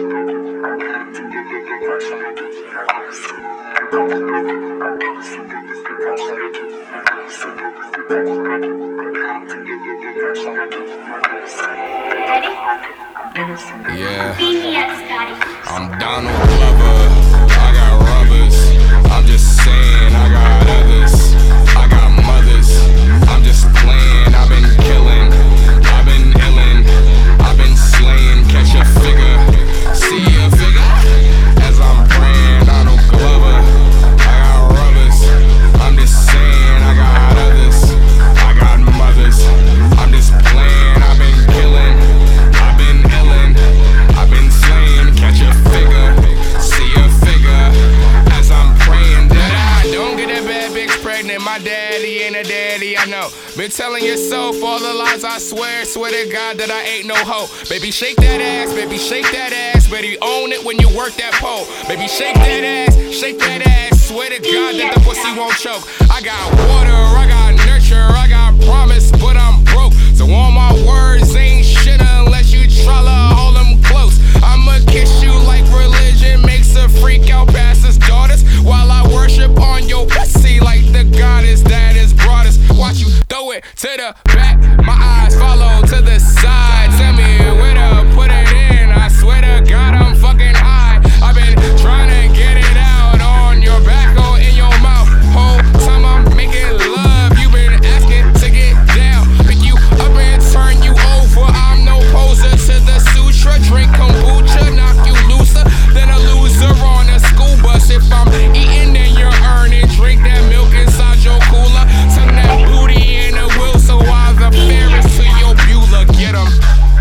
Yeah, I'm Donald Glover. I got rubbers. I'm just saying, I got others. I got mothers. I'm just playing. I've been killing. I've been illin'. I've been slaying. Catch a figure. See a figure. As I'm praying, Donald Glover. I got rubbers. I'm just saying, I got others. I got mothers. I'm just playing. I've been killing. I've been illin'. I've been slaying. Catch a figure. See a figure. As I'm praying that I don't get that bad bitch pregnant. My daddy ain't a daddy, I know. Been telling yourself all the lies, I swear to God that I ain't no hoe. Baby, shake that ass, baby, shake that ass. Baby, own it when you work that pole. Baby, shake that ass, shake that ass. Swear to God that the pussy won't choke. I got water, I got nurture, I got promise, but I'm broke. So all my words ain't shit unless you try to hold them close. I'ma kiss you like religion makes a freak out pastor's daughters, while I worship on your pussy like the goddess that has brought us. Watch you throw it to the back, my eyes follow to the side. Tell me where to put it in, I swear to God I'm fucking high. I've been trying to get it out on your back or in your mouth. Whole time I'm making love, you been asking to get down. Pick you up and turn you over, I'm no poser to the sutra. Drink kombucha, knock you looser than a loser on a school bus. If I'm eating then you're earning, drink that milk inside your cooler. Turn that booty in a wheel so I'm the Ferris to your Bueller. Get 'em.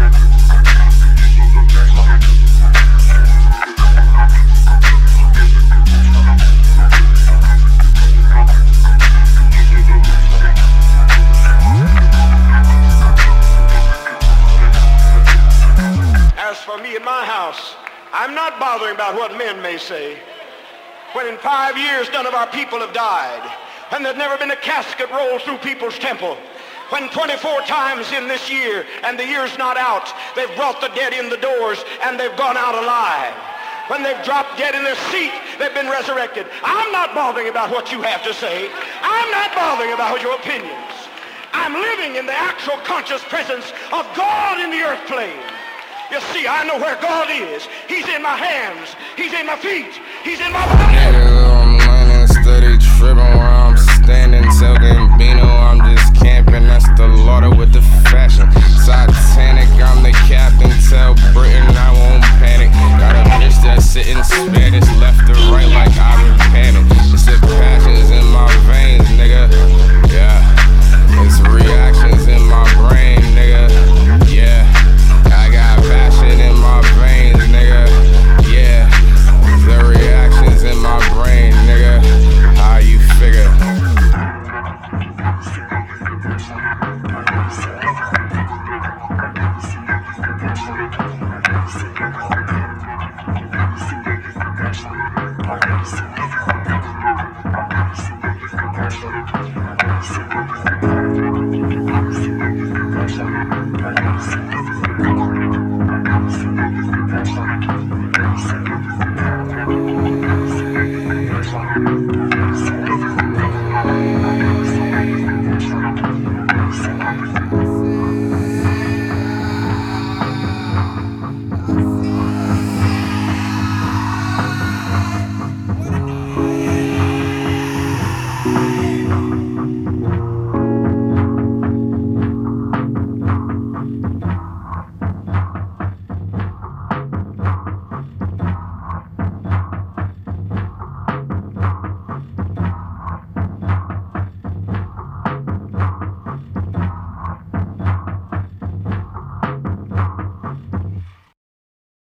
As for me and my house, I'm not bothering about what men may say. When in 5 years none of our people have died, and there's never been a casket rolled through people's temple. When 24 times in this year, and the year's not out, they've brought the dead in the doors and they've gone out alive. When they've dropped dead in their seat, they've been resurrected. I'm not bothering about what you have to say. I'm not bothering about your opinions. I'm living in the actual conscious presence of God in the earth plane. You see, I know where God is. He's in my hands. He's in my feet. He's in my body. I'm learning, steady tripping where I'm standing. Tell Gambino I'm just camping. That's the Lauder with the fashion. Titanic, I'm the captain. Tell Britain I won't panic. Got a bitch that's sitting Spanish